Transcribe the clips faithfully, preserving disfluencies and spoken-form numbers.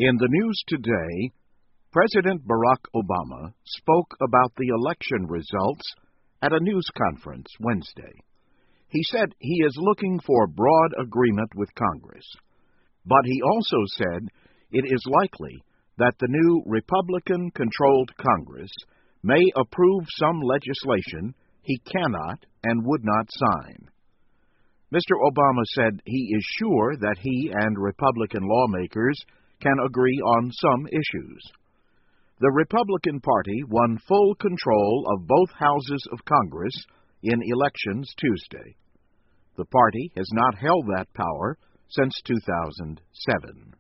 In the news today, President Barack Obama spoke about the election results at a news conference Wednesday. He said he is looking for broad agreement with Congress, but he also said it is likely that the new Republican-controlled Congress may approve some legislation he cannot and would not sign. Mister Obama said he is sure that he and Republican lawmakers can agree on some issues. The Republican Party won full control of both houses of Congress in elections Tuesday. The party has not held that power since two thousand seven.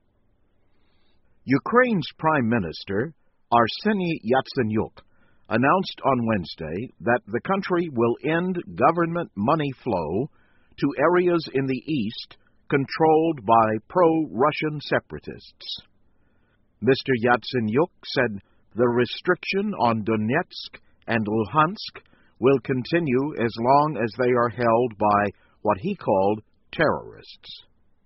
Ukraine's Prime Minister, Arseniy Yatsenyuk, announced on Wednesday that the country will end government money flow to areas in the east controlled by pro-Russian separatists. Mister Yatsenyuk said the restriction on Donetsk and Luhansk will continue as long as they are held by what he called terrorists.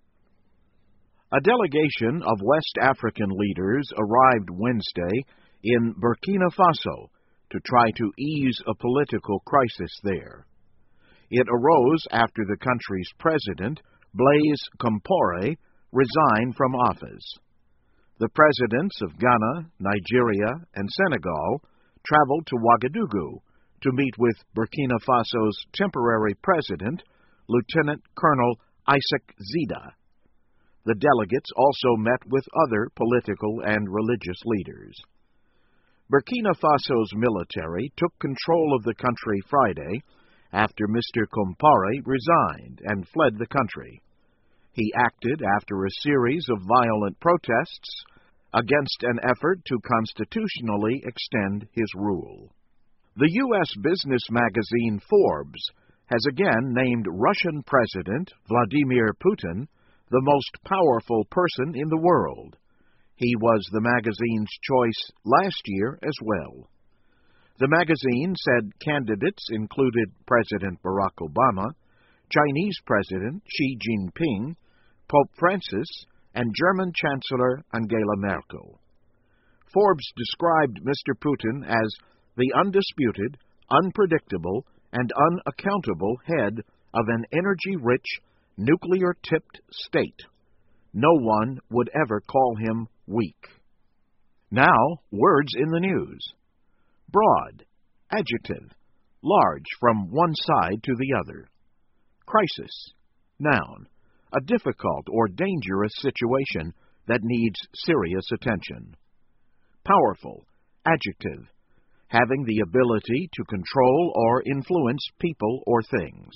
A delegation of West African leaders arrived Wednesday in Burkina Faso to try to ease a political crisis there. It arose after the country's president, Blaise Compaoré, resigned from office. The presidents of Ghana, Nigeria, and Senegal traveled to Ouagadougou to meet with Burkina Faso's temporary president, Lieutenant Colonel Isaac Zida. The delegates also met with other political and religious leaders. Burkina Faso's military took control of the country Friday after Mister Compaoré resigned and fled the country. He acted after a series of violent protests against an effort to constitutionally extend his rule. The U S business magazine Forbes has again named Russian President Vladimir Putin the most powerful person in the world. He was the magazine's choice last year as well. The magazine said candidates included President Barack Obama, Chinese President Xi Jinping, Pope Francis, and German Chancellor Angela Merkel. Forbes described Mister Putin as the undisputed, unpredictable, and unaccountable head of an energy-rich, nuclear-tipped state. No one would ever call him weak. Now, words in the news. Broad, adjective, large from one side to the other. Crisis, noun, a difficult or dangerous situation that needs serious attention. Powerful, adjective, having the ability to control or influence people or things.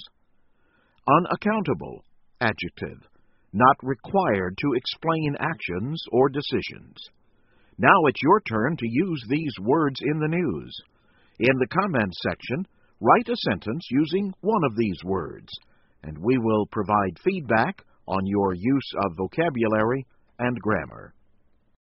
Unaccountable, adjective, not required to explain actions or decisions. Now it's your turn to use these words in the news. In the comments section, write a sentence using one of these words, and we will provide feedback on your use of vocabulary and grammar.